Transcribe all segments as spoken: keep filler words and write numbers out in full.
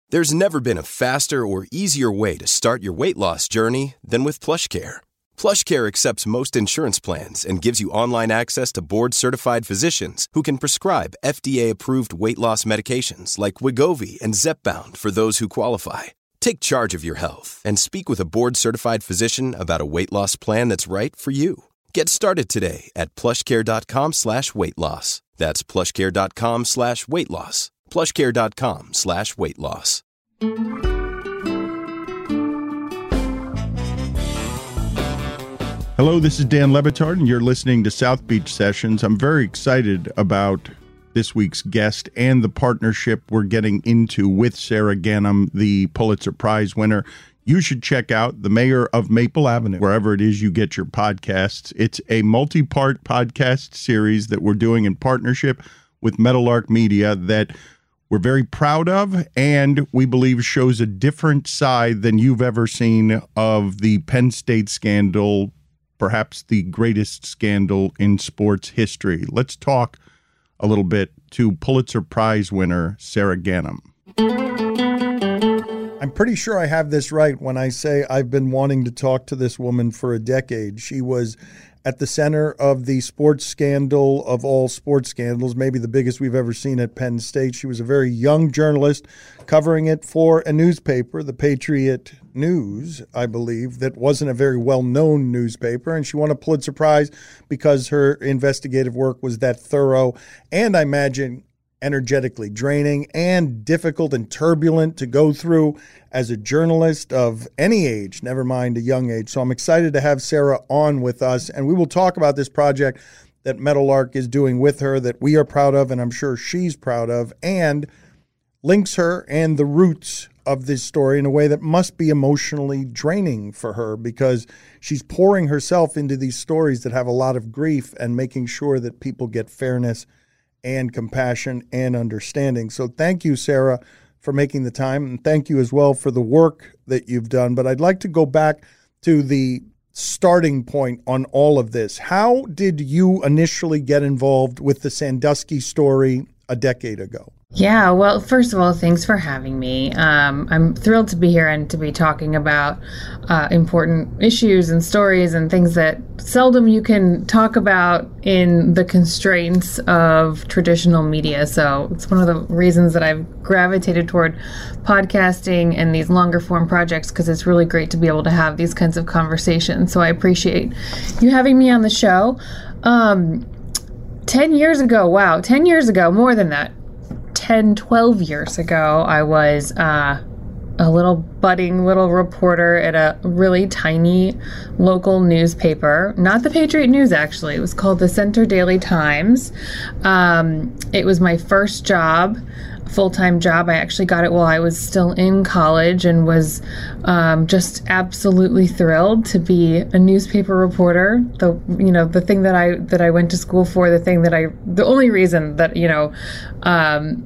There's never been a faster or easier way to start your weight loss journey than with PlushCare. PlushCare accepts most insurance plans and gives you online access to board-certified physicians who can prescribe F D A-approved weight loss medications like Wegovy and Zepbound for those who qualify. Take charge of your health and speak with a board-certified physician about a weight loss plan that's right for you. Get started today at plushcare.com slash weight loss. That's plushcare.com slash weight loss. plushcare.com slash weight loss. Hello, this is Dan Le Batard, and you're listening to South Beach Sessions. I'm very excited about this week's guest and the partnership we're getting into with Sarah Ganim, the Pulitzer Prize winner. You should check out The Mayor of Maple Avenue, wherever it is you get your podcasts. It's a multi-part podcast series that we're doing in partnership with Meadowlark Media that we're very proud of, and we believe shows a different side than you've ever seen of the Penn State scandal, perhaps the greatest scandal in sports history. Let's talk a little bit to Pulitzer Prize winner Sarah Ganim. I'm pretty sure I have this right when I say I've been wanting to talk to this woman for a decade. She was at the center of the sports scandal of all sports scandals, maybe the biggest we've ever seen at Penn State. She was a very young journalist covering it for a newspaper, the Patriot News, I believe, that wasn't a very well-known newspaper. And she won a Pulitzer Prize because her investigative work was that thorough and, I imagine, energetically draining and difficult and turbulent to go through as a journalist of any age, never mind a young age. So I'm excited to have Sarah on with us, and we will talk about this project that Meadowlark is doing with her that we are proud of, and I'm sure she's proud of, and links her and the roots of this story in a way that must be emotionally draining for her because she's pouring herself into these stories that have a lot of grief and making sure that people get fairness and compassion and understanding. So thank you, Sarah, for making the time. And thank you as well for the work that you've done. But I'd like to go back to the starting point on all of this. How did you initially get involved with the Sandusky story a decade ago? Yeah, well, first of all, thanks for having me. Um, I'm thrilled to be here and to be talking about uh, important issues and stories and things that seldom you can talk about in the constraints of traditional media. So it's one of the reasons that I've gravitated toward podcasting and these longer form projects because it's really great to be able to have these kinds of conversations. So I appreciate you having me on the show. Um, ten years ago, wow, ten years ago, more than that. ten, twelve years ago, I was uh, a little budding little reporter at a really tiny local newspaper. Not the Patriot News, actually. It was called the Center Daily Times. Um, it was my first job, full-time job. I actually got it while I was still in college and was um, just absolutely thrilled to be a newspaper reporter. The you know the thing that I that I went to school for, the thing that I the only reason that you know um,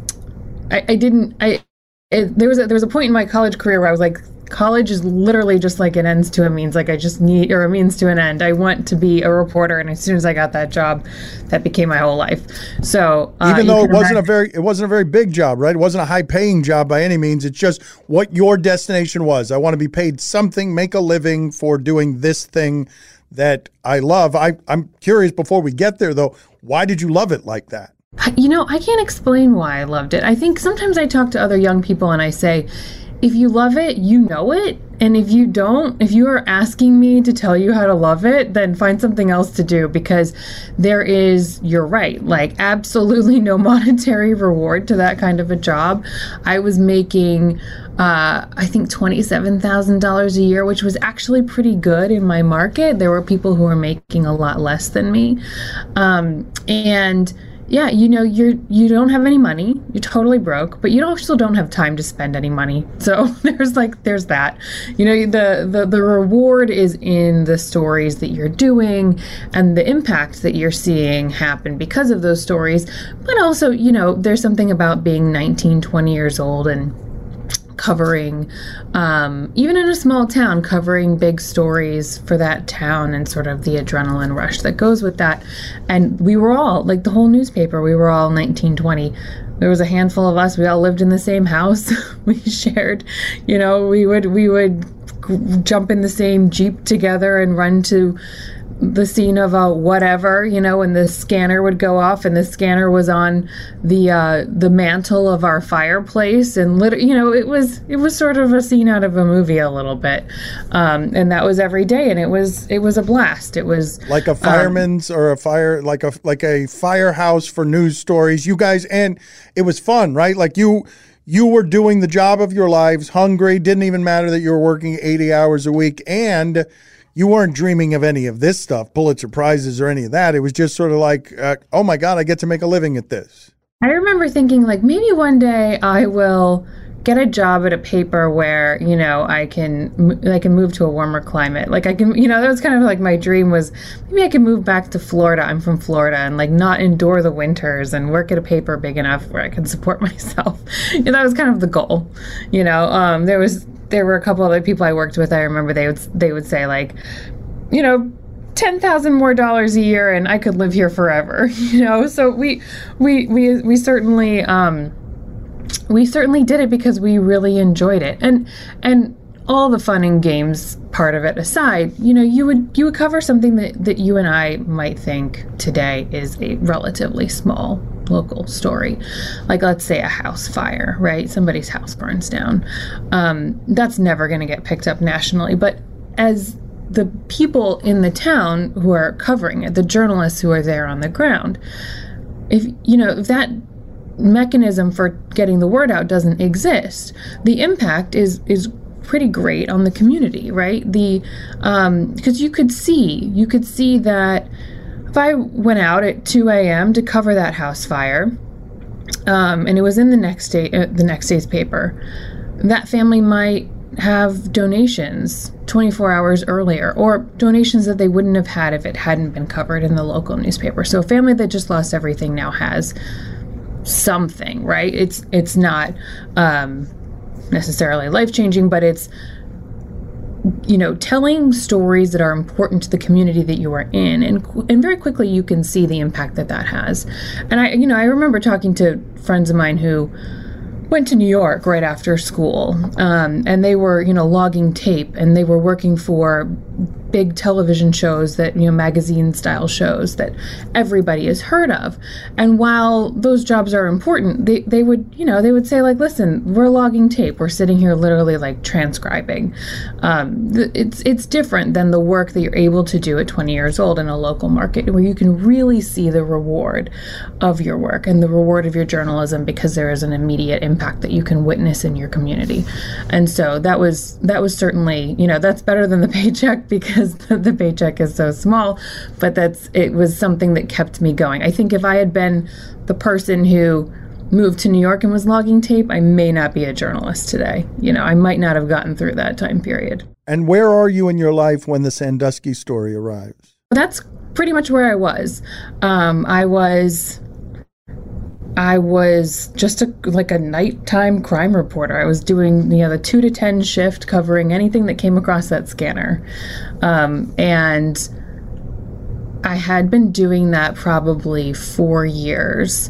I, I didn't I it, there was a, there was a point in my college career where I was like, college is literally just like an ends to a means. Like I just need, or a means to an end. I want to be a reporter, and as soon as I got that job, that became my whole life. So uh, even though it wasn't imagine- a very, it wasn't a very big job, right? It wasn't a high-paying job by any means. It's just what your destination was. I want to be paid something, make a living for doing this thing that I love. I, I'm curious. Before we get there, though, why did you love it like that? You know, I can't explain why I loved it. I think sometimes I talk to other young people and I say, if you love it, you know it. And if you don't, if you are asking me to tell you how to love it, then find something else to do, because there is, you're right, like absolutely no monetary reward to that kind of a job. I was making, uh, I think twenty-seven thousand dollars a year, which was actually pretty good in my market. There were people who were making a lot less than me. Um, and Yeah, you know, you're you don't have any money. You're totally broke, but you also don't have time to spend any money. So there's like there's that. You know, the the the reward is in the stories that you're doing and the impact that you're seeing happen because of those stories. But also, you know, there's something about being nineteen, twenty years old and covering, um, even in a small town, covering big stories for that town and sort of the adrenaline rush that goes with that. And we were all, like the whole newspaper, we were all nineteen, twenty, there was a handful of us. We all lived in the same house. We shared, you know, we would we would jump in the same Jeep together and run to the scene of a whatever, you know, when the scanner would go off, and the scanner was on the uh, the mantle of our fireplace, and lit- you know, it was it was sort of a scene out of a movie a little bit, um, and that was every day, and it was it was a blast. It was like a fireman's um, or a fire like a like a firehouse for news stories. You guys, and it was fun, right? Like you. You were doing the job of your lives, hungry, didn't even matter that you were working eighty hours a week, and you weren't dreaming of any of this stuff, Pulitzer Prizes or any of that. It was just sort of like, uh, oh my God, I get to make a living at this. I remember thinking, like, maybe one day I will get a job at a paper where, you know, I can I can move to a warmer climate. Like I can, you know, that was kind of like my dream was maybe I can move back to Florida. I'm from Florida, and like not endure the winters and work at a paper big enough where I can support myself. You know, that was kind of the goal. You know, um, there was there were a couple other people I worked with. I remember they would they would say like, you know, ten thousand more dollars a year and I could live here forever. You know, so we we we we certainly. Um, We certainly did it because we really enjoyed it, and and all the fun and games part of it aside, you know, you would you would cover something that, that you and I might think today is a relatively small local story, like let's say a house fire, right? Somebody's house burns down. Um, that's never going to get picked up nationally, but as the people in the town who are covering it, the journalists who are there on the ground, if you know if that mechanism for getting the word out doesn't exist, the impact is is pretty great on the community, right? The um because you could see you could see that if I went out at two a.m. to cover that house fire, um and it was in the next day uh, the next day's paper, that family might have donations twenty-four hours earlier, or donations that they wouldn't have had if it hadn't been covered in the local newspaper. So a family that just lost everything now has something, right? It's it's not um, necessarily life-changing, but it's, you know, telling stories that are important to the community that you are in, and and very quickly you can see the impact that that has. And I, you know, I remember talking to friends of mine who went to New York right after school, um, and they were, you know, logging tape, and they were working for big television shows that, you know, magazine style shows that everybody has heard of. And while those jobs are important, they, they would, you know, they would say like, listen, we're logging tape. We're sitting here literally like transcribing. Um, it's, it's different than the work that you're able to do at twenty years old in a local market where you can really see the reward of your work and the reward of your journalism, because there is an immediate impact that you can witness in your community. And so that was, that was certainly, you know, that's better than the paycheck, because the paycheck is so small, but that's it was something that kept me going. I think if I had been the person who moved to New York and was logging tape, I may not be a journalist today. You know, I might not have gotten through that time period. And where are you in your life when the Sandusky story arrives? That's pretty much where I was. Um, I was... I was just a, like a nighttime crime reporter. I was doing, you know, the two to ten shift, covering anything that came across that scanner. Um, and I had been doing that probably four years.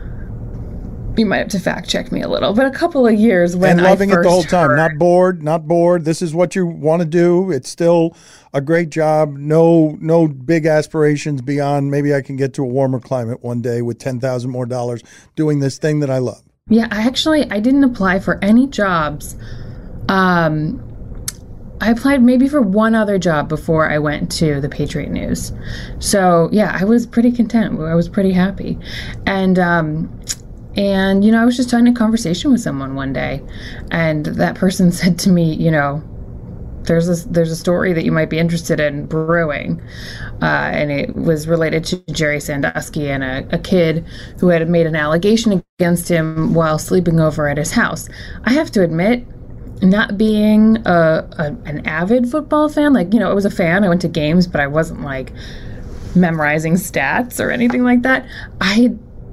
You might have to fact check me a little, but a couple of years when and loving I first it the whole time, heard, not bored, not bored. This is what you want to do. It's still a great job. No, no big aspirations beyond maybe I can get to a warmer climate one day with ten thousand more dollars doing this thing that I love. Yeah, I actually I didn't apply for any jobs. Um, I applied maybe for one other job before I went to the Patriot News. So yeah, I was pretty content. I was pretty happy, and. Um, And, you know, I was just having a conversation with someone one day, and that person said to me, you know, there's a, there's a story that you might be interested in brewing. Uh, and it was related to Jerry Sandusky and a, a kid who had made an allegation against him while sleeping over at his house. I have to admit, not being a, a an avid football fan, like, you know, I was a fan. I went to games, but I wasn't like memorizing stats or anything like that. I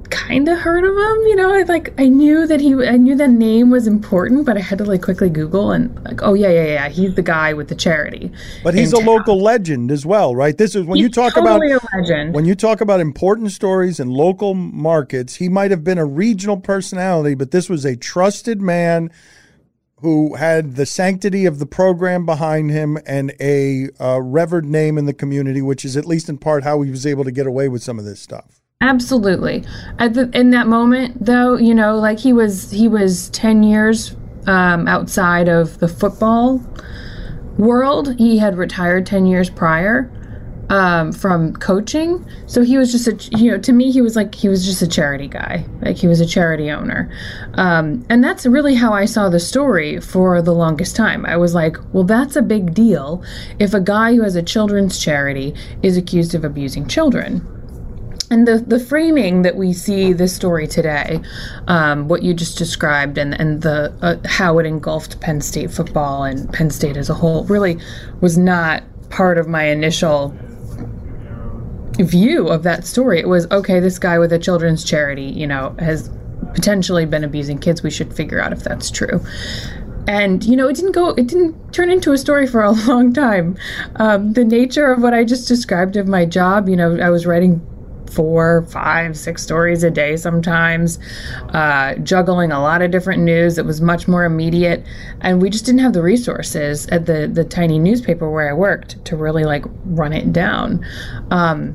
kind of heard of him, you know. I like I knew that he, I knew that name was important, but I had to like quickly Google and like, oh yeah, yeah, yeah, he's the guy with the charity. But he's a town. local legend as well, right? This is when he's you talk totally about a legend. When you talk about important stories in local markets. He might have been a regional personality, but this was a trusted man who had the sanctity of the program behind him and a uh, revered name in the community, which is at least in part how he was able to get away with some of this stuff. Absolutely. At the, in that moment, though, you know, like he was he was ten years um, outside of the football world. He had retired ten years prior um, from coaching. So he was just a, you know, to me, he was like, he was just a charity guy. Like he was a charity owner. Um, and that's really how I saw the story for the longest time. I was like, well, that's a big deal if a guy who has a children's charity is accused of abusing children. And the, the framing that we see this story today, um, what you just described, and, and the uh, how it engulfed Penn State football and Penn State as a whole, really was not part of my initial view of that story. It was, okay, this guy with a children's charity, you know, has potentially been abusing kids. We should figure out if that's true. And, you know, it didn't go, it didn't turn into a story for a long time. Um, the nature of what I just described of my job, you know, I was writing four, five, six stories a day sometimes, uh, juggling a lot of different news that was much more immediate. And we just didn't have the resources at the, the tiny newspaper where I worked to really like run it down. Um,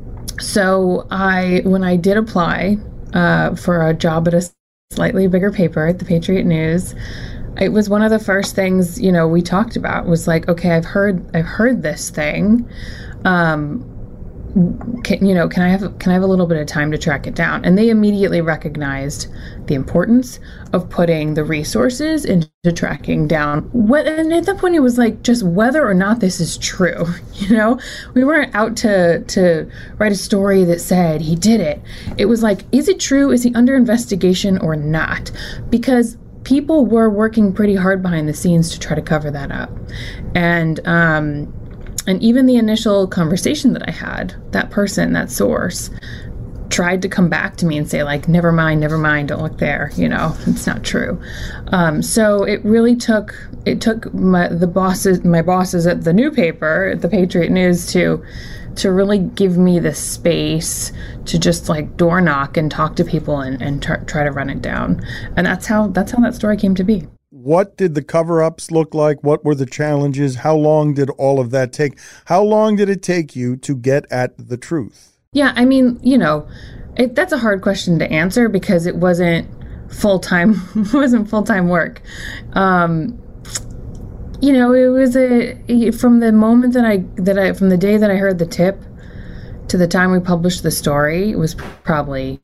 so I, when I did apply uh, for a job at a slightly bigger paper at the Patriot News, it was one of the first things, you know, we talked about was like, okay, I've heard, I've heard this thing. Um, Can, you know, can I have can I have a little bit of time to track it down? And they immediately recognized the importance of putting the resources into tracking down what. And at that point, it was like just whether or not this is true. You know, we weren't out to to write a story that said he did it. It was like, is it true? Is he under investigation or not? Because people were working pretty hard behind the scenes to try to cover that up, and. um And even the initial conversation that I had, that person, that source, tried to come back to me and say, like, never mind, never mind, don't look there, you know, it's not true. Um, so it really took, it took my, the bosses, my bosses at the new paper, at the Patriot News, to, to really give me the space to just like door knock and talk to people and, and t- try to run it down. And that's how, that's how that story came to be. What did the cover-ups look like? What were the challenges? How long did all of that take? How long did it take you to get at the truth? Yeah, I mean, you know, it, that's a hard question to answer because it wasn't full-time, it wasn't full-time work. Um, you know, it was a, from the moment that I, that I, from the day that I heard the tip to the time we published the story, it was probably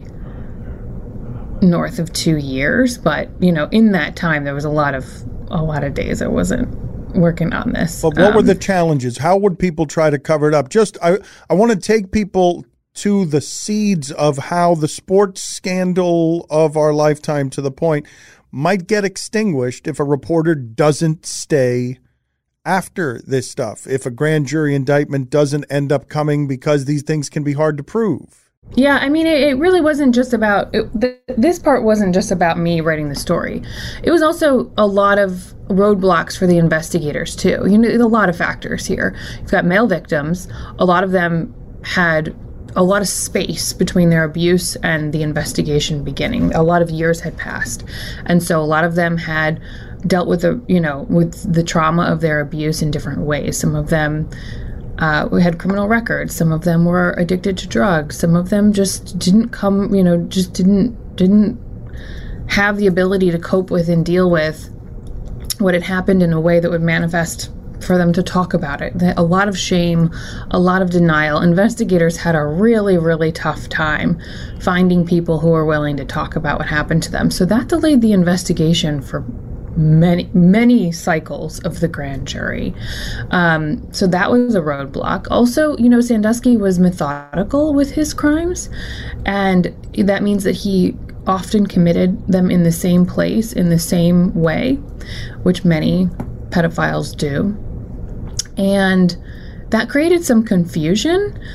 north of two years, but you know, in that time there was a lot of a lot of days I wasn't working on this. But what um, were the challenges? How would people try to cover it up? Just I I want to take people to the seeds of how the sports scandal of our lifetime to the point might get extinguished if a reporter doesn't stay after this stuff, if a grand jury indictment doesn't end up coming because these things can be hard to prove. Yeah, I mean, it, it really wasn't just about, it, th- this part wasn't just about me writing the story. It was also a lot of roadblocks for the investigators, too. You know, a lot of factors here. You've got male victims. A lot of them had a lot of space between their abuse and the investigation beginning. A lot of years had passed. And so a lot of them had dealt with the, you know, with the trauma of their abuse in different ways. Some of them Uh, we had criminal records. Some of them were addicted to drugs. Some of them just didn't come, you know, just didn't didn't have the ability to cope with and deal with what had happened in a way that would manifest for them to talk about it. A lot of shame, a lot of denial. Investigators had a really, really tough time finding people who were willing to talk about what happened to them. So that delayed the investigation for many, many cycles of the grand jury. Um, so that was a roadblock. Also, you know, Sandusky was methodical with his crimes, and that means that he often committed them in the same place, in the same way, which many pedophiles do. And that created some confusion.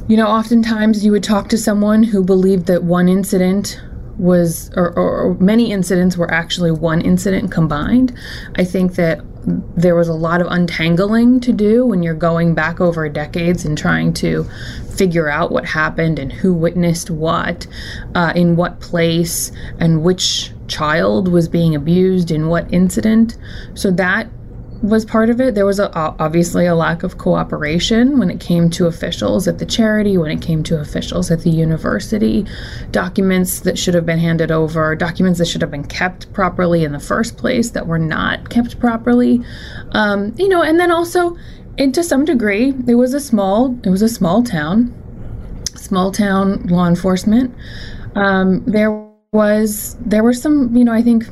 you know, oftentimes you would talk to someone who believed that one incident was, or, or, or many incidents were actually one incident combined. I think that there was a lot of untangling to do when you're going back over decades and trying to figure out what happened and who witnessed what, uh, in what place, and which child was being abused in what incident. So that was part of it. There was a, obviously a lack of cooperation when it came to officials at the charity, when it came to officials at the university, documents that should have been handed over, documents that should have been kept properly in the first place that were not kept properly. Um, you know, and then also, and to some degree, it was a small, it was a small town, small town law enforcement. Um, there was, there were some, you know, I think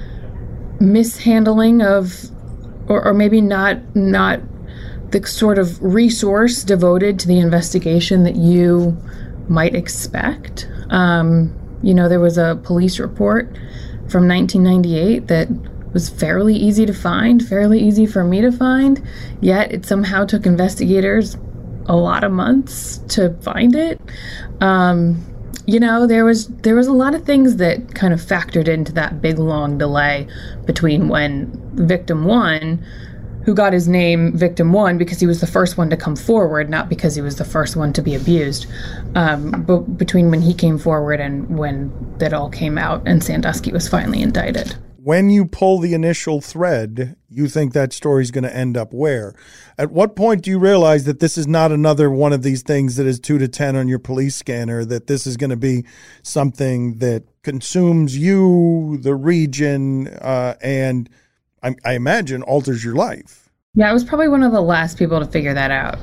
mishandling of Or, or maybe not not the sort of resource devoted to the investigation that you might expect. Um, you know, there was a police report from nineteen ninety-eight that was fairly easy to find, fairly easy for me to find, yet it somehow took investigators a lot of months to find it. Um, you know, there was there was a lot of things that kind of factored into that big, long delay between when victim one, who got his name victim one because he was the first one to come forward, not because he was the first one to be abused, um, but between when he came forward and when that all came out and Sandusky was finally indicted. When you pull the initial thread, you think that story's going to end up where? At what point do you realize that this is not another one of these things that is two to ten on your police scanner, that this is going to be something that consumes you, the region, uh, and I, I imagine alters your life? Yeah, I was probably one of the last people to figure that out.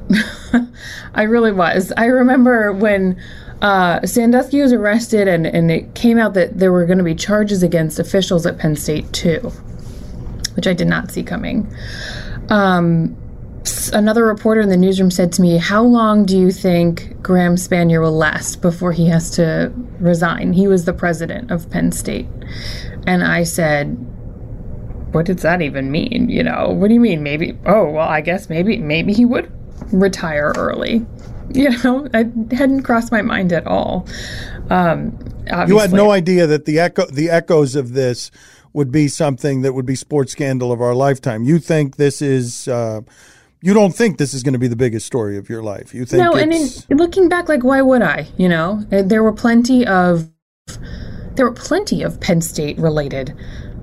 I really was. I remember when uh, Sandusky was arrested and, and it came out that there were going to be charges against officials at Penn State too, which I did not see coming. Um, another reporter in the newsroom said to me, "How long do you think Graham Spanier will last before he has to resign? He was the president of Penn State." And I said, what does that even mean? You know, what do you mean? Maybe, oh, well, I guess maybe, maybe he would retire early. You know, it hadn't crossed my mind at all. Um, you had no idea that the echo, the echoes of this would be something that would be sports scandal of our lifetime. You think this is, uh, you don't think this is going to be the biggest story of your life. You think no, and in, looking back, like, why would I? You know, there were plenty of, there were plenty of Penn State related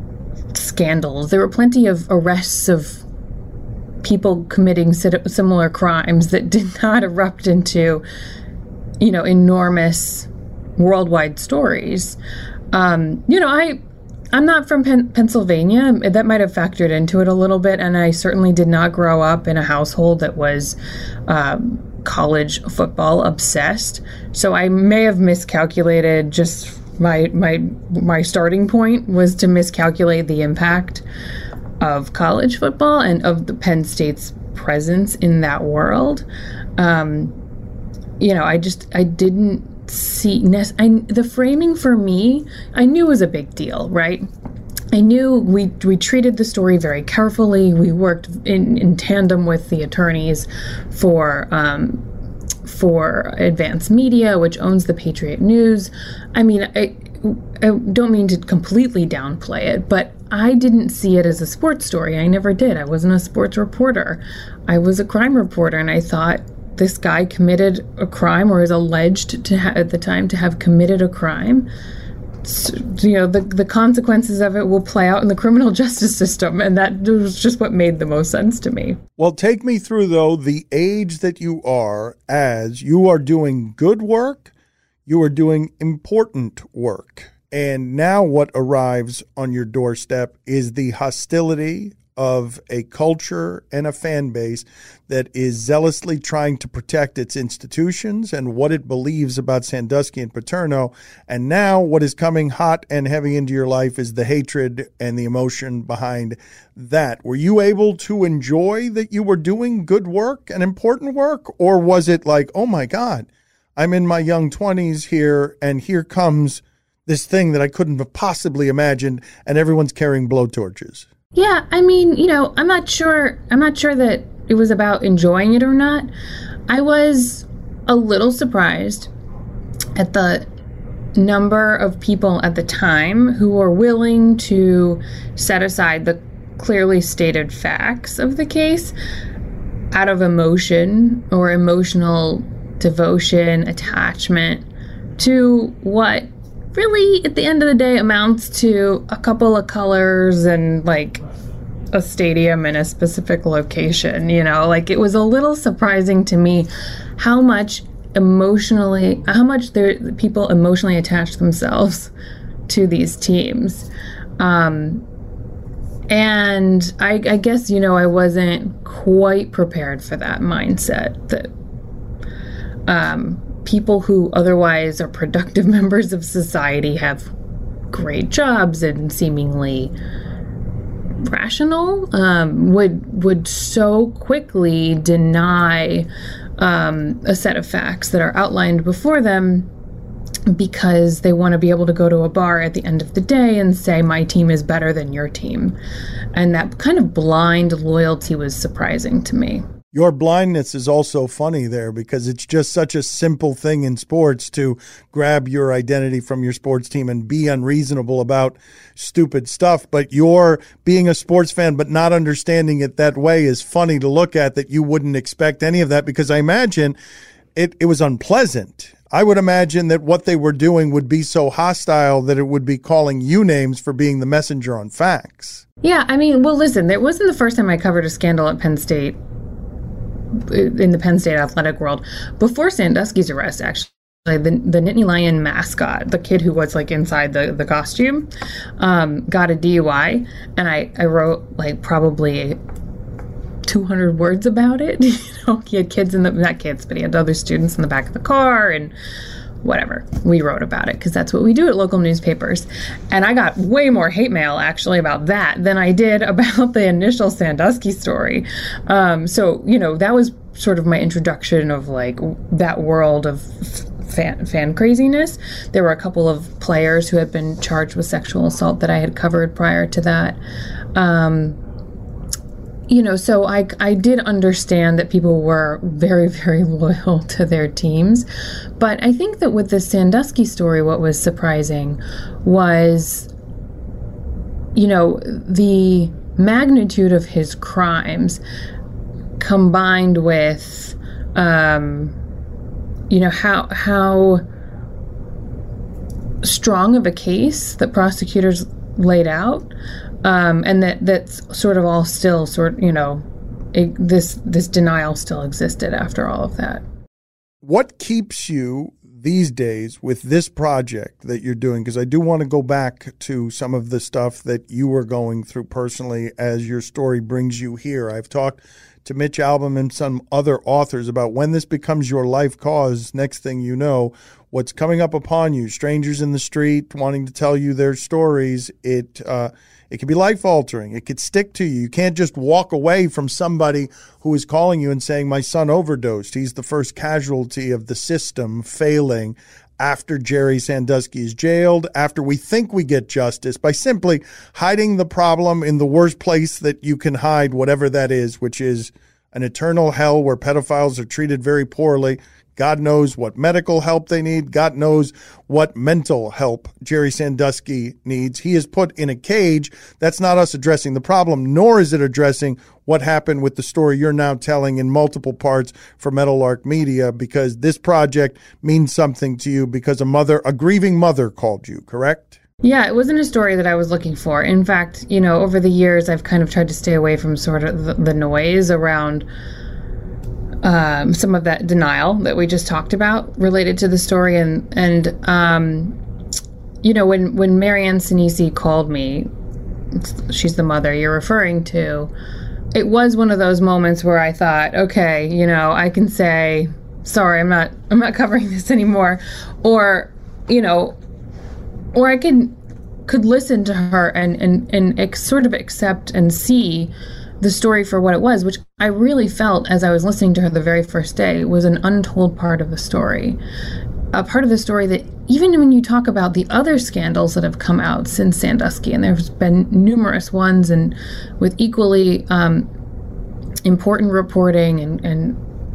scandals. There were plenty of arrests of people committing similar crimes that did not erupt into, you know, enormous worldwide stories. Um, you know, I, I'm not from Pen- Pennsylvania. That might have factored into it a little bit, and I certainly did not grow up in a household that was um, college football obsessed. So I may have miscalculated just My my my starting point was to miscalculate the impact of college football and of the Penn State's presence in that world. Um, you know, I just I didn't see I, the framing for me. I knew was a big deal, right? I knew we we treated the story very carefully. We worked in, in tandem with the attorneys for. Um, for Advance Media, which owns the Patriot News. I mean, I, I don't mean to completely downplay it, but I didn't see it as a sports story. I never did. I wasn't a sports reporter. I was a crime reporter, and I thought this guy committed a crime, or is alleged to ha- at the time to have committed a crime. So, you know, the the consequences of it will play out in the criminal justice system, and that was just what made the most sense to me. Well, take me through, though, the age that you are as you are doing good work, you are doing important work, and now what arrives on your doorstep is the hostility of a culture and a fan base that is zealously trying to protect its institutions and what it believes about Sandusky and Paterno. And now what is coming hot and heavy into your life is the hatred and the emotion behind that. Were you able to enjoy that you were doing good work and important work? Or was it like, oh my God, I'm in my young twenties here, and here comes this thing that I couldn't have possibly imagined, and everyone's carrying blowtorches? Yeah, I mean, you know, I'm not sure, I'm not sure that it was about enjoying it or not. I was a little surprised at the number of people at the time who were willing to set aside the clearly stated facts of the case out of emotion or emotional devotion, attachment to what really, at the end of the day, amounts to a couple of colors and like a stadium in a specific location. You know, like it was a little surprising to me how much emotionally, how much there people emotionally attach themselves to these teams. Um, and I, I guess, you know, I wasn't quite prepared for that mindset that um, people who otherwise are productive members of society have great jobs and seemingly rational um, would would so quickly deny um, a set of facts that are outlined before them because they want to be able to go to a bar at the end of the day and say my team is better than your team. And that kind of blind loyalty was surprising to me. Your blindness is also funny there because it's just such a simple thing in sports to grab your identity from your sports team and be unreasonable about stupid stuff. But your being a sports fan but not understanding it that way is funny to look at, that you wouldn't expect any of that, because I imagine it, it was unpleasant. I would imagine that what they were doing would be so hostile that it would be calling you names for being the messenger on facts. Yeah, I mean, well, listen, it wasn't the first time I covered a scandal at Penn State, in the Penn State athletic world. Before Sandusky's arrest, actually, the, the Nittany Lion mascot, the kid who was like inside the, the costume, um, got a D U I. And I, I wrote like probably two hundred words about it. You know, he had kids in the, not kids, but he had other students in the back of the car and whatever. We wrote about it because that's what we do at local newspapers. And I got way more hate mail actually about that than I did about the initial Sandusky story. Um, so, you know, that was sort of my introduction of like that world of fan, fan craziness. There were a couple of players who had been charged with sexual assault that I had covered prior to that. Um, You know, so I, I did understand that people were very, very loyal to their teams. But I think that with the Sandusky story, what was surprising was, you know, the magnitude of his crimes combined with, um, you know, how how strong of a case that prosecutors laid out. Um, and that that's sort of all still sort you know, it, this this denial still existed after all of that. What keeps you these days with this project that you're doing? Because I do want to go back to some of the stuff that you were going through personally as your story brings you here. I've talked to Mitch Albom and some other authors about when this becomes your life cause, next thing you know, what's coming up upon you, strangers in the street wanting to tell you their stories, it uh, it could be life-altering. It could stick to you. You can't just walk away from somebody who is calling you and saying, my son overdosed. He's the first casualty of the system failing after Jerry Sandusky is jailed, after we think we get justice, by simply hiding the problem in the worst place that you can hide whatever that is, which is an eternal hell where pedophiles are treated very poorly. God knows what medical help they need. God knows what mental help Jerry Sandusky needs. He is put in a cage. That's not us addressing the problem, nor is it addressing what happened with the story you're now telling in multiple parts for Meadowlark Media, because this project means something to you because a mother, a grieving mother called you, correct? Yeah, it wasn't a story that I was looking for. In fact, you know, over the years, I've kind of tried to stay away from sort of the, the noise around Um, some of that denial that we just talked about related to the story. And, and um, you know, when, when Marianne Sinisi called me, she's the mother you're referring to, it was one of those moments where I thought, okay, you know, I can say, sorry, I'm not, I'm not covering this anymore. Or, you know, or I can, could listen to her and, and, and ex- sort of accept and see the story for what it was, which I really felt as I was listening to her the very first day was an untold part of the story. A part of the story that even when you talk about the other scandals that have come out since Sandusky, and there's been numerous ones and with equally um, important reporting and, and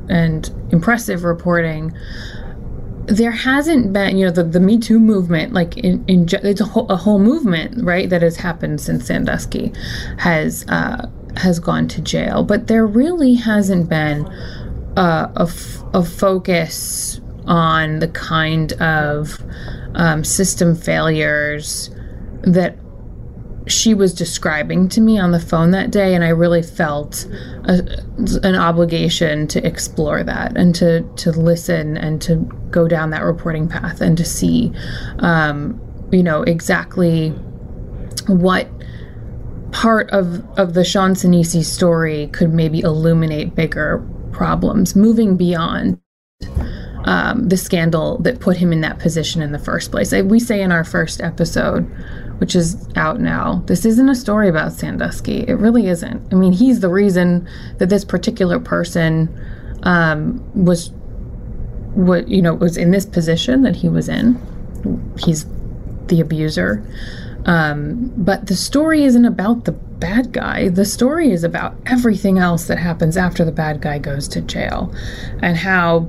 and impressive reporting, there hasn't been, you know, the, the Me Too movement, like in, in it's a whole, a whole movement, right, that has happened since Sandusky has uh, has gone to jail. But there really hasn't been uh, a, f- a focus on the kind of um, system failures that she was describing to me on the phone that day, and I really felt a, an obligation to explore that and to, to listen and to go down that reporting path and to see, um, you know, exactly what part of, of the Sean Sinisi story could maybe illuminate bigger problems, moving beyond um, the scandal that put him in that position in the first place. We say in our first episode, which is out now, this isn't a story about Sandusky. It really isn't. I mean, he's the reason that this particular person um, was, what you know, was in this position that he was in. He's the abuser. Um, but the story isn't about the bad guy. The story is about everything else that happens after the bad guy goes to jail, and how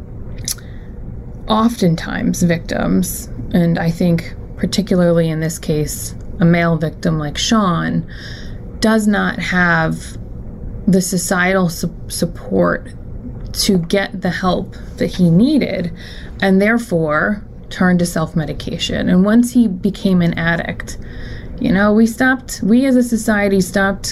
oftentimes victims, and I think particularly in this case, a male victim like Sean, does not have the societal su- support to get the help that he needed, and therefore turned to self-medication. And once he became an addict, you know, we stopped, we as a society stopped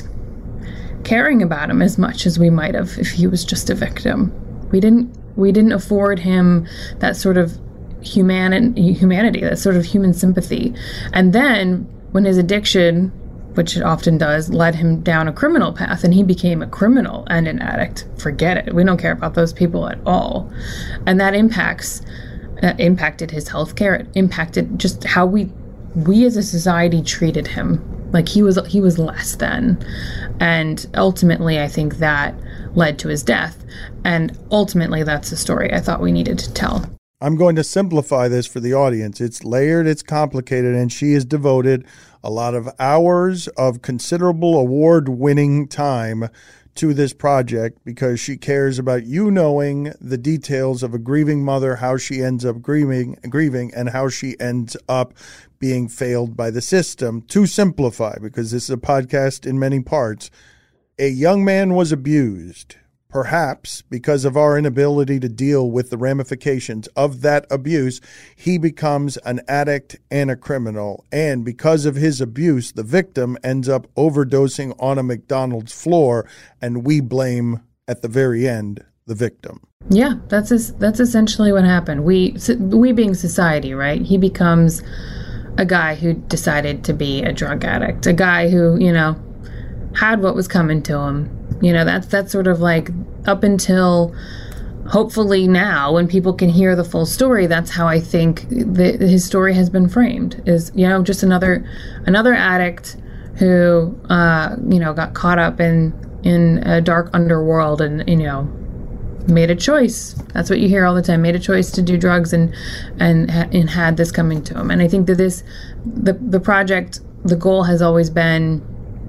caring about him as much as we might have if he was just a victim. We didn't, we didn't afford him that sort of Humanity, humanity, that sort of human sympathy. And then when his addiction, which it often does, led him down a criminal path and he became a criminal and an addict, forget it. We don't care about those people at all. And that impacts, uh, impacted his health care. It impacted just how we, we as a society treated him. Like he was, he was less than. And ultimately, I think that led to his death. And ultimately, that's the story I thought we needed to tell. I'm going to simplify this for the audience. It's layered, it's complicated, and she has devoted a lot of hours of considerable award-winning time to this project because she cares about you knowing the details of a grieving mother, how she ends up grieving, grieving, and how she ends up being failed by the system. To simplify, because this is a podcast in many parts, a young man was abused. Perhaps because of our inability to deal with the ramifications of that abuse, he becomes an addict and a criminal. And because of his abuse, the victim ends up overdosing on a McDonald's floor, and we blame, at the very end, the victim. Yeah, that's that's essentially what happened. We, we being society, right? He becomes a guy who decided to be a drug addict, a guy who, you know, had what was coming to him. You know, that's that's sort of like up until hopefully now when people can hear the full story, that's how I think the, his story has been framed, is, you know, just another another addict who, uh, you know, got caught up in, in a dark underworld and, you know, made a choice. That's what you hear all the time, made a choice to do drugs and and, and had this coming to him. And I think that this, the the project, the goal has always been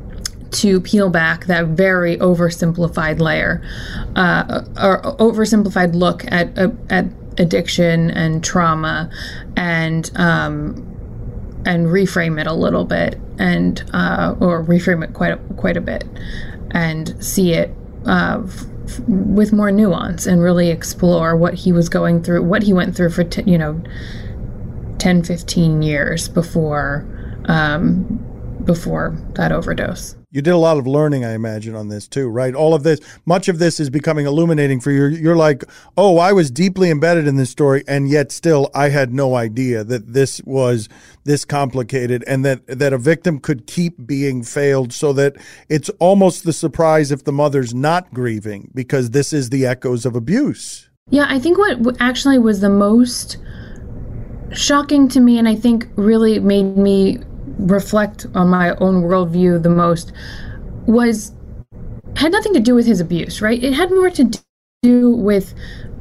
to peel back that very oversimplified layer, uh, or oversimplified look at uh, at addiction and trauma, and um, and reframe it a little bit, and uh, or reframe it quite a, quite a bit, and see it uh, f- with more nuance, and really explore what he was going through, what he went through for t- you know ten, fifteen years before um, before that overdose. You did a lot of learning, I imagine, on this too, right? All of this, much of this is becoming illuminating for you. You're like, oh, I was deeply embedded in this story, and yet still I had no idea that this was this complicated, and that, that a victim could keep being failed, so that it's almost the surprise if the mother's not grieving, because this is the echoes of abuse. Yeah, I think what actually was the most shocking to me, and I think really made me reflect on my own worldview the most, was had nothing to do with his abuse, right? It had more to do with,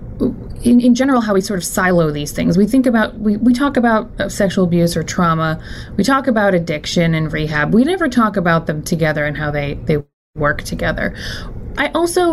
in, in general, how we sort of silo these things. We think about, we, we talk about sexual abuse or trauma. We talk about addiction and rehab. We never talk about them together and how they, they work together. I also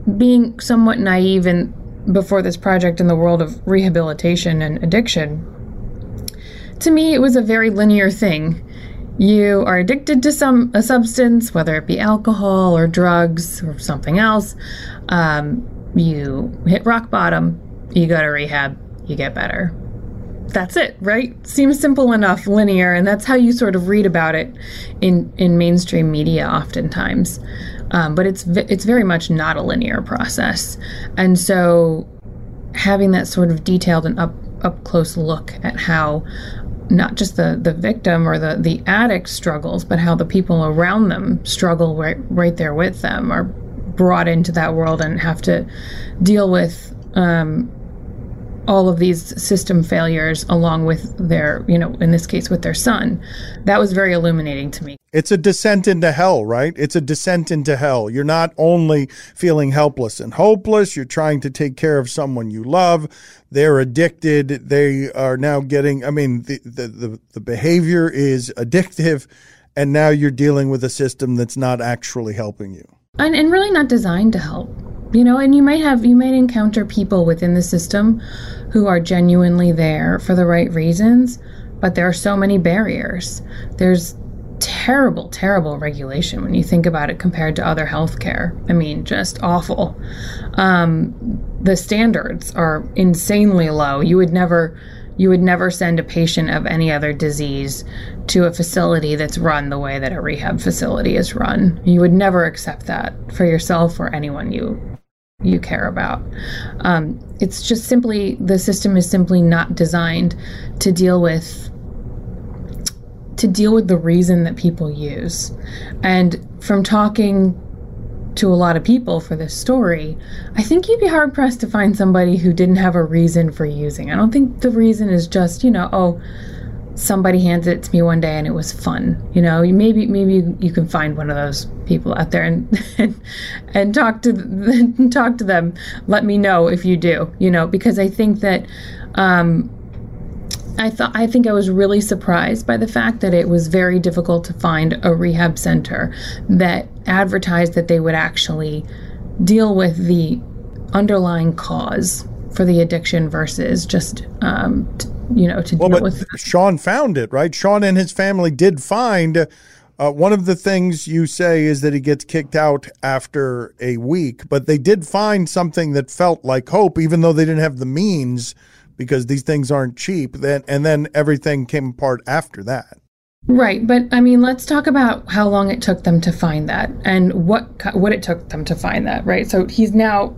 being somewhat naive in before this project in the world of rehabilitation and addiction, to me, it was a very linear thing. You are addicted to some a substance, whether it be alcohol or drugs or something else. Um, you hit rock bottom, you go to rehab, you get better. That's it, right? Seems simple enough, linear, and that's how you sort of read about it in, in mainstream media oftentimes. Um, but it's it's very much not a linear process. And so having that sort of detailed and up, up close look at how not just the, the victim or the, the addict struggles, but how the people around them struggle right, right there with them, are brought into that world and have to deal with um, all of these system failures along with their, you know, in this case with their son. That was very illuminating to me. It's a descent into hell, right? It's a descent into hell. You're not only feeling helpless and hopeless, you're trying to take care of someone you love. They're addicted. They are now getting, I mean, the, the, the, the behavior is addictive, and now you're dealing with a system that's not actually helping you. And, and really not designed to help. You know, and you might have, you might encounter people within the system who are genuinely there for the right reasons, but there are so many barriers. There's terrible, terrible regulation when you think about it compared to other healthcare. I mean, just awful. Um, the standards are insanely low. You would never, you would never send a patient of any other disease to a facility that's run the way that a rehab facility is run. You would never accept that for yourself or anyone you you care about. Um, it's just simply, the system is simply not designed to deal with to deal with the reason that people use. And from talking to a lot of people for this story, I think you'd be hard pressed to find somebody who didn't have a reason for using. I don't think the reason is just, you know, oh, somebody handed it to me one day and it was fun. You know, maybe maybe you, you can find one of those people out there and and, and talk to the, talk to them. Let me know if you do. You know, because I think that um, I thought I think I was really surprised by the fact that it was very difficult to find a rehab center that advertised that they would actually deal with the underlying cause for the addiction versus just um, t- you know, to well, deal but with. Sean found it, right? Sean and his family did find, uh, one of the things you say is that he gets kicked out after a week, but they did find something that felt like hope, even though they didn't have the means, because these things aren't cheap. Then, and then everything came apart after that. Right. But I mean, let's talk about how long it took them to find that and what, what it took them to find that, right? So he's now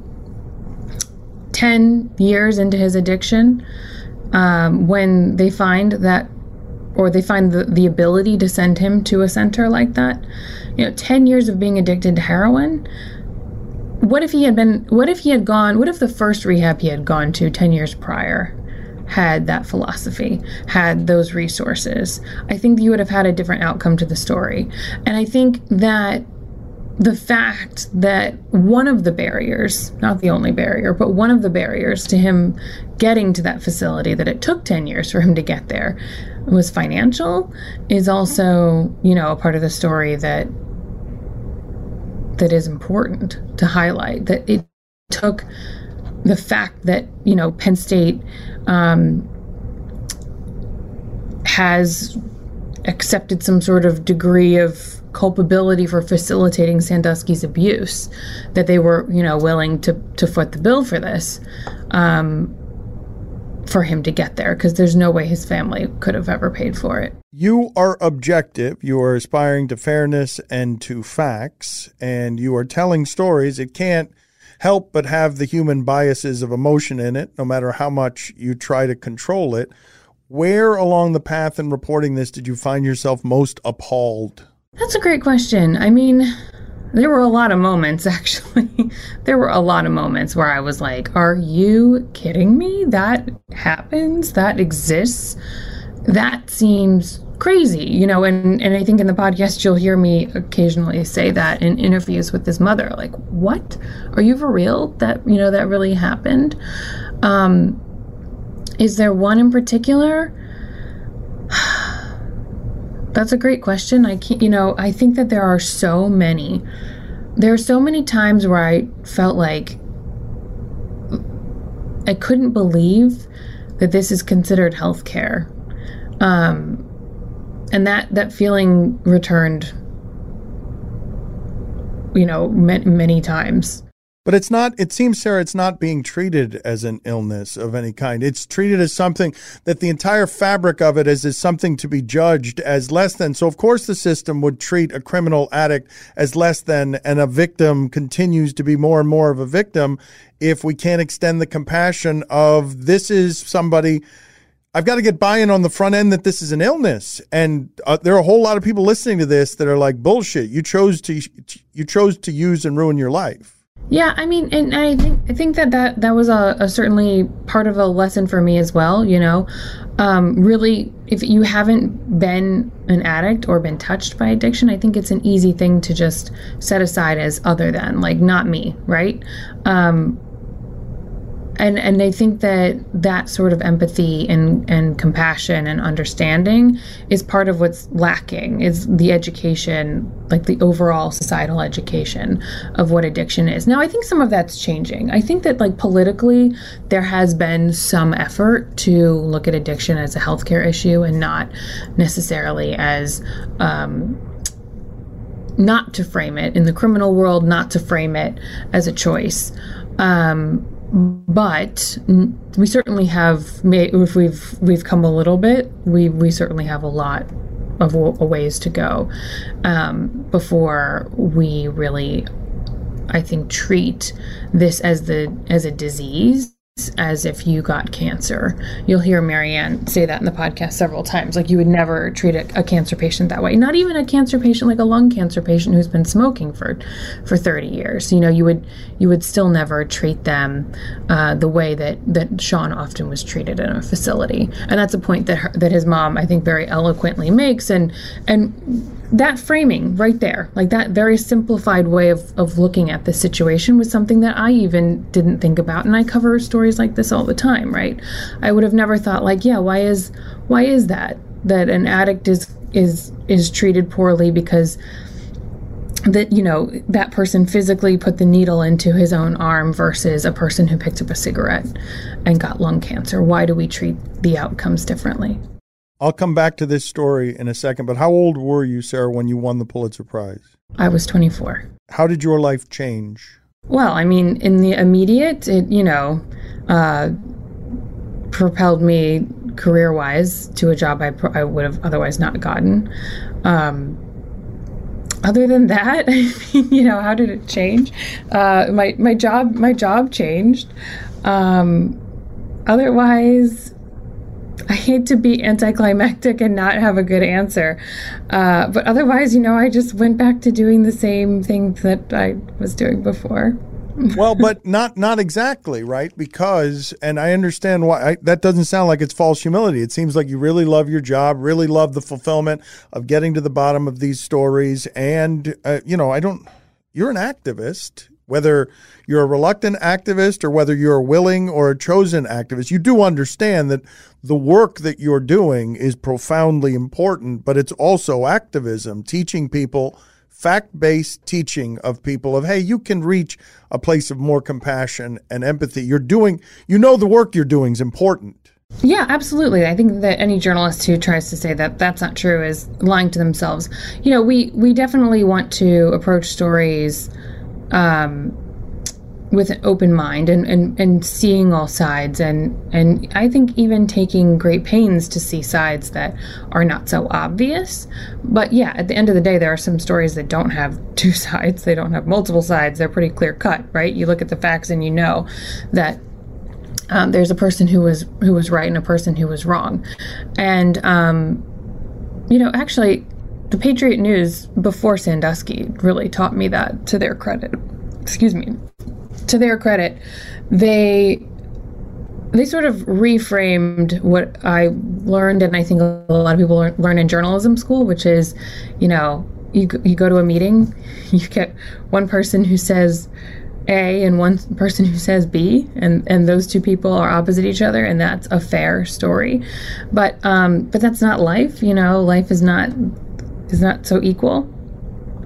ten years into his addiction. Um, when they find that, or they find the, the ability to send him to a center like that, you know, ten years of being addicted to heroin. What if he had been, what if he had gone, what if the first rehab he had gone to ten years prior had that philosophy, had those resources? I think you would have had a different outcome to the story. And I think that the fact that one of the barriers, not the only barrier, but one of the barriers to him getting to that facility, that it took ten years for him to get there, was financial, is also, you know, a part of the story that that is important to highlight. That it took the fact that, you know, Penn State um, has accepted some sort of degree of culpability for facilitating Sandusky's abuse, that they were, you know, willing to, to foot the bill for this, um, for him to get there, because there's no way his family could have ever paid for it. You are objective. You are aspiring to fairness and to facts, and you are telling stories. It can't help but have the human biases of emotion in it, no matter how much you try to control it. Where along the path in reporting this did you find yourself most appalled? That's a great question. I mean, there were a lot of moments, actually. There were a lot of moments where I was like, are you kidding me? That happens? That exists? That seems crazy, you know, and, and I think in the podcast, you'll hear me occasionally say that in interviews with his mother, like, what? Are you for real? That, you know, that really happened? Um, is there one in particular? That's a great question. I can't, you know, I think that there are so many there are so many times where I felt like I couldn't believe that this is considered healthcare. Um, and that, that feeling returned, you know, many, many times. But it's not, it seems, Sarah, it's not being treated as an illness of any kind. It's treated as something that the entire fabric of it is, is something to be judged as less than. So, of course, the system would treat a criminal addict as less than, and a victim continues to be more and more of a victim if we can't extend the compassion of this is somebody. I've got to get buy-in on the front end that this is an illness. And uh, there are a whole lot of people listening to this that are like, bullshit, you chose to you chose to use and ruin your life. Yeah, I mean, and I think I think that that, that was a, a certainly part of a lesson for me as well, you know. Um, really, if you haven't been an addict or been touched by addiction, I think it's an easy thing to just set aside as other than, like, not me, right? Um, and and I think that that sort of empathy and, and compassion and understanding is part of what's lacking, is the education, like the overall societal education of what addiction is. Now, I think some of that's changing. I think that, like, politically, there has been some effort to look at addiction as a healthcare issue and not necessarily as, um, not to frame it in the criminal world, not to frame it as a choice. Um, But we certainly have made, if we've we've come a little bit, we we certainly have a lot of w- ways to go um, before we really, I think, treat this as the as a disease, as if you got cancer. You'll hear Marianne say that in the podcast several times. Like, you would never treat a, a cancer patient that way. Not even a cancer patient, like a lung cancer patient who's been smoking for for thirty years. You know, you would you would still never treat them uh, the way that that Sean often was treated in a facility. And that's a point that her, that his mom, I think, very eloquently makes. And and that framing right there, like that very simplified way of, of looking at the situation, was something that I even didn't think about. And I cover stories like this all the time, right? I would have never thought, like, yeah, why is why is that? That an addict is is is treated poorly because that, you know, that person physically put the needle into his own arm versus a person who picked up a cigarette and got lung cancer. Why do we treat the outcomes differently? I'll come back to this story in a second, but how old were you, Sarah, when you won the Pulitzer Prize? I was twenty-four. How did your life change? Well, I mean, in the immediate, it, you know, uh, propelled me career-wise to a job I, pro- I would have otherwise not gotten. Um, other than that, I mean, you know, how did it change? Uh, my my job my job changed. Um, otherwise, I hate to be anticlimactic and not have a good answer. Uh, but otherwise, you know, I just went back to doing the same thing that I was doing before. Well, but not not exactly, right? Because, and I understand why, I, that doesn't sound like it's false humility. It seems like you really love your job, really love the fulfillment of getting to the bottom of these stories. And, uh, you know, I don't, you're an activist. Whether you're a reluctant activist or whether you're a willing or a chosen activist, you do understand that the work that you're doing is profoundly important, but it's also activism, teaching people, fact-based teaching of people of, hey, you can reach a place of more compassion and empathy. You're doing, you know, the work you're doing is important. Yeah, absolutely. I think that any journalist who tries to say that that's not true is lying to themselves. You know, we, we definitely want to approach stories Um, with an open mind and, and, and seeing all sides, and, and I think even taking great pains to see sides that are not so obvious. But yeah, at the end of the day, there are some stories that don't have two sides. They don't have multiple sides. They're pretty clear cut, right? You look at the facts and you know that um, there's a person who was who was right and a person who was wrong. And, um, you know, actually, the Patriot News before Sandusky really taught me that, to their credit. Excuse me. To their credit, they they sort of reframed what I learned, and I think a lot of people learn, learn in journalism school, which is, you know, you you go to a meeting, you get one person who says A and one person who says B, and, and those two people are opposite each other, and that's a fair story. But um, but that's not life, you know. Life is not is not so equal.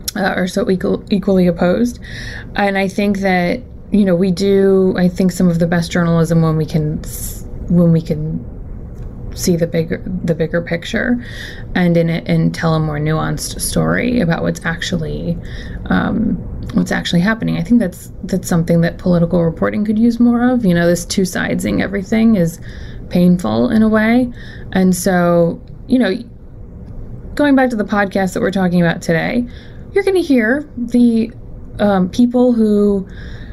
uh, are so equal, equally opposed. And I think that, you know, we do, I think some of the best journalism when we can, when we can see the bigger, the bigger picture and in it, and tell a more nuanced story about what's actually, um, what's actually happening. I think that's, that's something that political reporting could use more of. You know, this two-sidesing everything is painful in a way. And so, you know, going back to the podcast that we're talking about today, you're going to hear the um, people who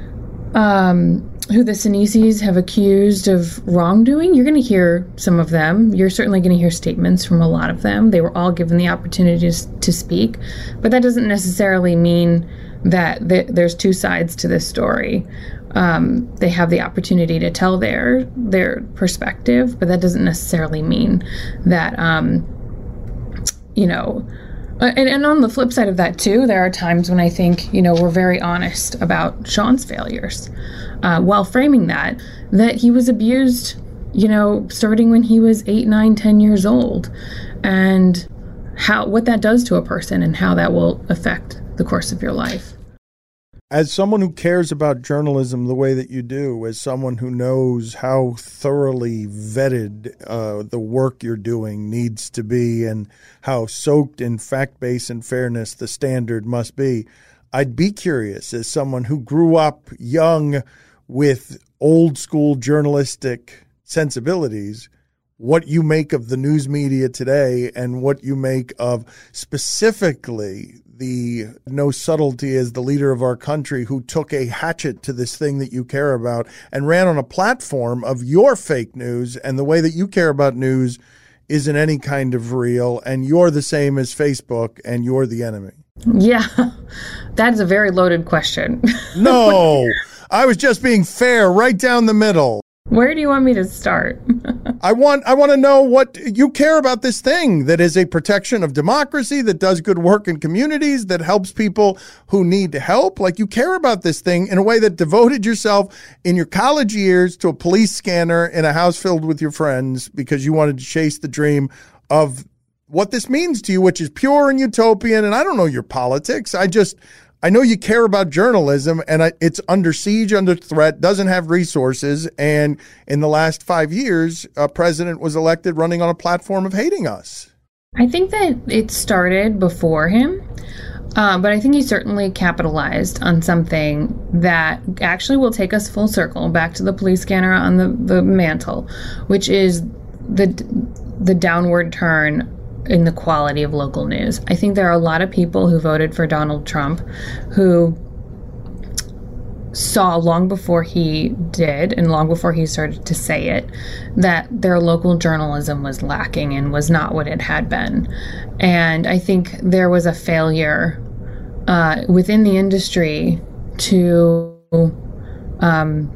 um, who the Sinisis have accused of wrongdoing. You're going to hear some of them. You're certainly going to hear statements from a lot of them. They were all given the opportunities to speak, but that doesn't necessarily mean that th- there's two sides to this story. Um, they have the opportunity to tell their their perspective, but that doesn't necessarily mean that, um, you know, and, and on the flip side of that too, there are times when I think, you know, we're very honest about Sean's failures, uh, while framing that, that he was abused, you know, starting when he was eight, nine, ten years old, and how, what that does to a person and how that will affect the course of your life. As someone who cares about journalism the way that you do, as someone who knows how thoroughly vetted uh, the work you're doing needs to be and how soaked in fact base and fairness the standard must be, I'd be curious, as someone who grew up young with old school journalistic sensibilities, what you make of the news media today and what you make of specifically the no subtlety as the leader of our country who took a hatchet to this thing that you care about and ran on a platform of your fake news, and the way that you care about news isn't any kind of real, and you're the same as Facebook and you're the enemy. Yeah, that's a very loaded question. No, I was just being fair right down the middle. Where do you want me to start? I want I want to know what you care about, this thing that is a protection of democracy, that does good work in communities, that helps people who need help. Like, you care about this thing in a way that devoted yourself in your college years to a police scanner in a house filled with your friends because you wanted to chase the dream of what this means to you, which is pure and utopian. And I don't know your politics. I just... I know you care about journalism, and it's under siege, under threat, doesn't have resources. And in the last five years, a president was elected running on a platform of hating us. I think that it started before him, uh, but I think he certainly capitalized on something that actually will take us full circle back to the police scanner on the, the mantle, which is the the downward turn in the quality of local news. I think there are a lot of people who voted for Donald Trump who saw long before he did and long before he started to say it that their local journalism was lacking and was not what it had been. And I think there was a failure uh, within the industry to um,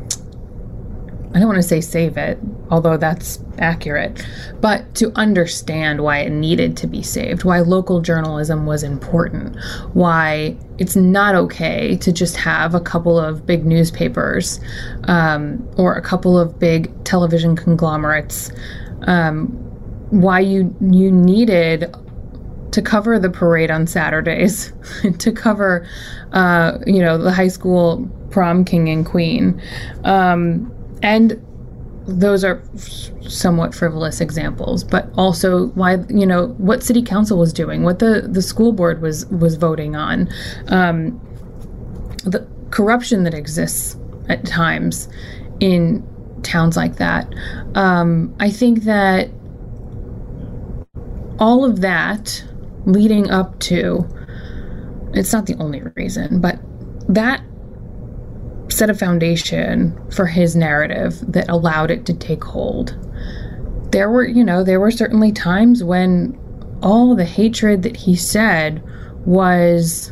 I don't want to say save it, although that's accurate, but to understand why it needed to be saved, why local journalism was important, why it's not okay to just have a couple of big newspapers um, or a couple of big television conglomerates, um, why you you needed to cover the parade on Saturdays, to cover, uh, you know, the high school prom king and queen. Um, And those are somewhat frivolous examples, but also why, you know, what city council was doing, what the, the school board was, was voting on, um, the corruption that exists at times in towns like that. Um, I think that all of that leading up to, it's not the only reason, but that set a foundation for his narrative that allowed it to take hold. There were, you know, there were certainly times when all the hatred that he said was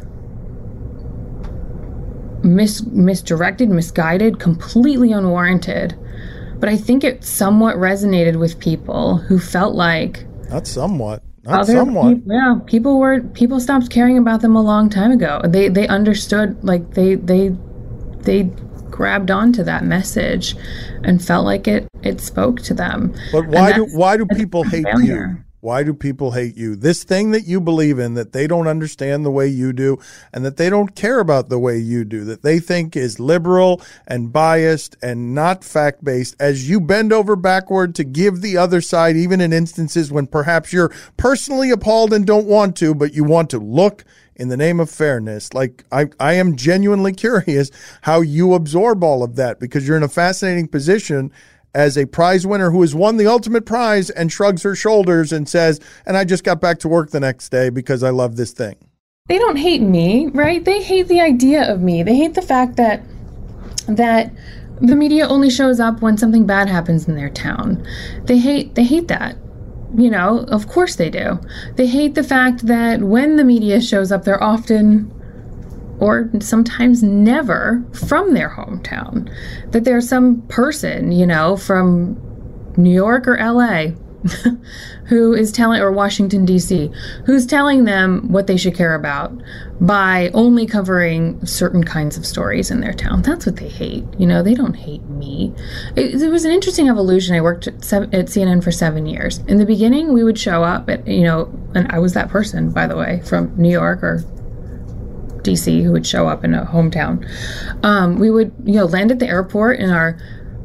mis- misdirected, misguided, completely unwarranted. But I think it somewhat resonated with people who felt like... Not somewhat. Not somewhat. People, yeah, people were, people stopped caring about them a long time ago. They, they understood, like, they, they, they grabbed onto that message and felt like it, it spoke to them. But why do why do people hate you? Why do people hate you? This thing that you believe in, that they don't understand the way you do, and that they don't care about the way you do, that they think is liberal and biased and not fact-based, as you bend over backward to give the other side, even in instances when perhaps you're personally appalled and don't want to, but you want to look in the name of fairness. Like, I, I am genuinely curious how you absorb all of that, because you're in a fascinating position as a prize winner who has won the ultimate prize and shrugs her shoulders and says, and I just got back to work the next day because I love this thing. They don't hate me, right? They hate the idea of me. They hate the fact that that the media only shows up when something bad happens in their town. They hate they hate that. You know, of course they do. They hate the fact that when the media shows up, they're often, or sometimes never, from their hometown. That there's some person, you know, from New York or L A who is telling, or Washington, D C, who's telling them what they should care about by only covering certain kinds of stories in their town. That's what they hate. You know, they don't hate me. It, it was an interesting evolution. I worked at, seven, at C N N for seven years. In the beginning, we would show up at, you know, and I was that person, by the way, from New York or D C who would show up in a hometown. Um, we would, you know, land at the airport in our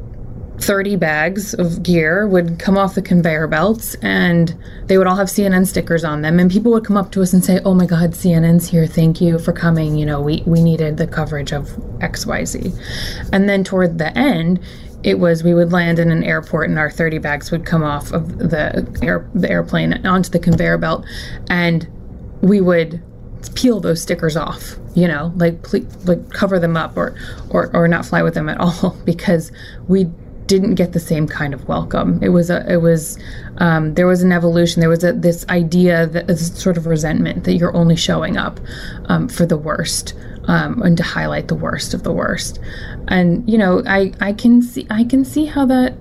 thirty bags of gear, would come off the conveyor belts, and they would all have C N N stickers on them. And people would come up to us and say, oh my God, C N N's here. Thank you for coming. You know, we, we needed the coverage of X Y Z. And then toward the end, it was, we would land in an airport and our thirty bags would come off of the air, the airplane onto the conveyor belt, and we would peel those stickers off, you know, like, ple- like cover them up, or, or, or not fly with them at all, because we didn't get the same kind of welcome. It was a, it was, um, there was an evolution. There was a, this idea that this sort of resentment that you're only showing up um, for the worst, um, and to highlight the worst of the worst. And, you know, I, I can see, I can see how that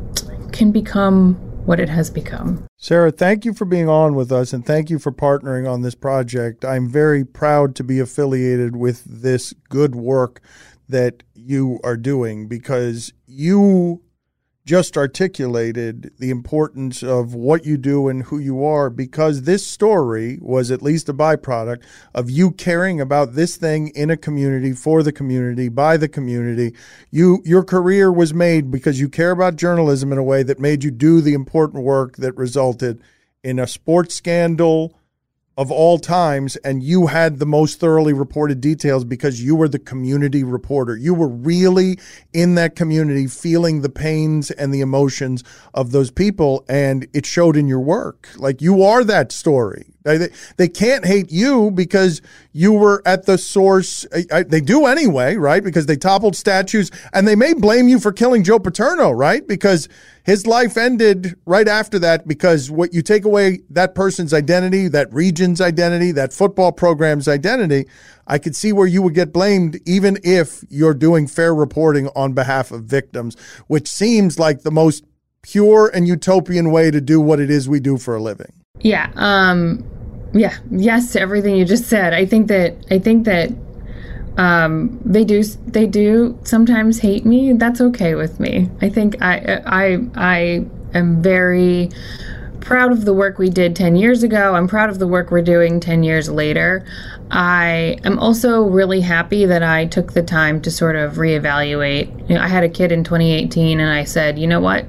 can become what it has become. Sarah, thank you for being on with us, and thank you for partnering on this project. I'm very proud to be affiliated with this good work that you are doing, because you just articulated the importance of what you do and who you are, because this story was at least a byproduct of you caring about this thing in a community, for the community, by the community. You, your career was made because you care about journalism in a way that made you do the important work that resulted in a sports scandal of all times, and you had the most thoroughly reported details because you were the community reporter. You were really in that community, feeling the pains and the emotions of those people, and it showed in your work. Like, you are that story. They, they can't hate you because you were at the source. I, I, they do anyway, right? Because they toppled statues, and they may blame you for killing Joe Paterno, right? Because his life ended right after that, because what you take away that person's identity, that region's identity, that football program's identity, I could see where you would get blamed, even if you're doing fair reporting on behalf of victims, which seems like the most pure and utopian way to do what it is we do for a living. Yeah. Um, yeah. Yes to everything you just said. I think that, I think that, um, they do, they do sometimes hate me. That's okay with me. I think I, I, I am very proud of the work we did ten years ago. I'm proud of the work we're doing ten years later. I am also really happy that I took the time to sort of reevaluate. You know, I had a kid in twenty eighteen, and I said, you know what?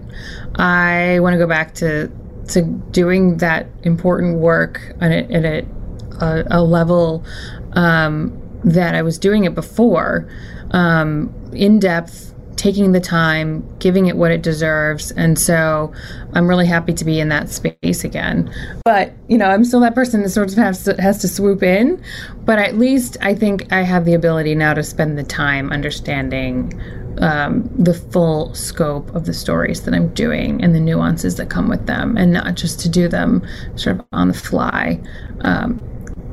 I want to go back to to doing that important work at a, at a, a, a level um, that I was doing it before, um, in depth, taking the time, giving it what it deserves. And so I'm really happy to be in that space again. But, you know, I'm still that person that sort of has to, has to swoop in. But at least I think I have the ability now to spend the time understanding um, the full scope of the stories that I'm doing and the nuances that come with them, and not just to do them sort of on the fly, um,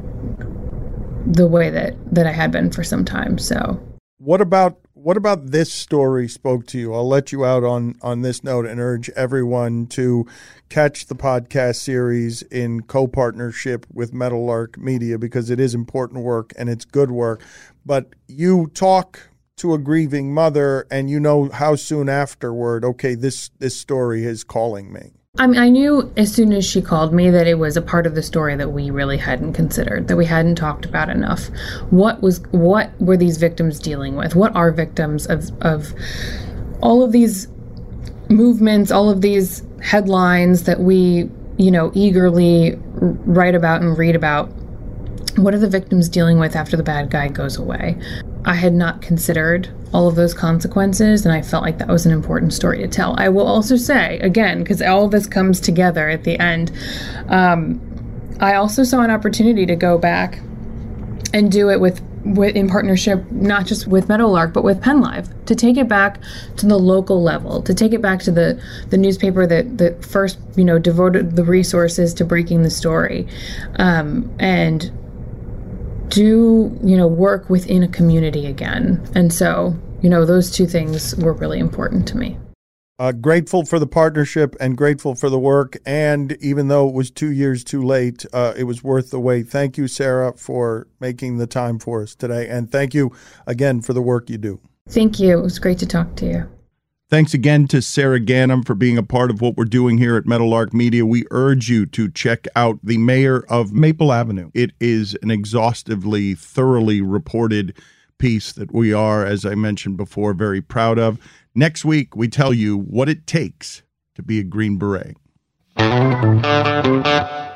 the way that, that I had been for some time. So what about What about this story spoke to you? I'll let you out on, on this note and urge everyone to catch the podcast series in co-partnership with Meadowlark Media, because it is important work and it's good work. But you talk to a grieving mother, and you know how soon afterward, okay, this, this story is calling me. I mean, I knew as soon as she called me that it was a part of the story that we really hadn't considered, that we hadn't talked about enough. What was, what were these victims dealing with? What are victims of, of all of these movements, all of these headlines that we, you know, eagerly write about and read about? What are the victims dealing with after the bad guy goes away? I had not considered all of those consequences, and I felt like that was an important story to tell. I will also say, again, because all of this comes together at the end, um, I also saw an opportunity to go back and do it with, with in partnership, not just with Meadowlark, but with PennLive, to take it back to the local level, to take it back to the, the newspaper that, that first, you know, devoted the resources to breaking the story, um, and do, you know, work within a community again. And so, you know, those two things were really important to me. Uh, grateful for the partnership and grateful for the work. And even though it was two years too late, uh, it was worth the wait. Thank you, Sarah, for making the time for us today. And thank you again for the work you do. Thank you. It was great to talk to you. Thanks again to Sarah Ganim for being a part of what we're doing here at Meadowlark Media. We urge you to check out The Mayor of Maple Avenue. It is an exhaustively, thoroughly reported piece that we are, as I mentioned before, very proud of. Next week, we tell you what it takes to be a Green Beret.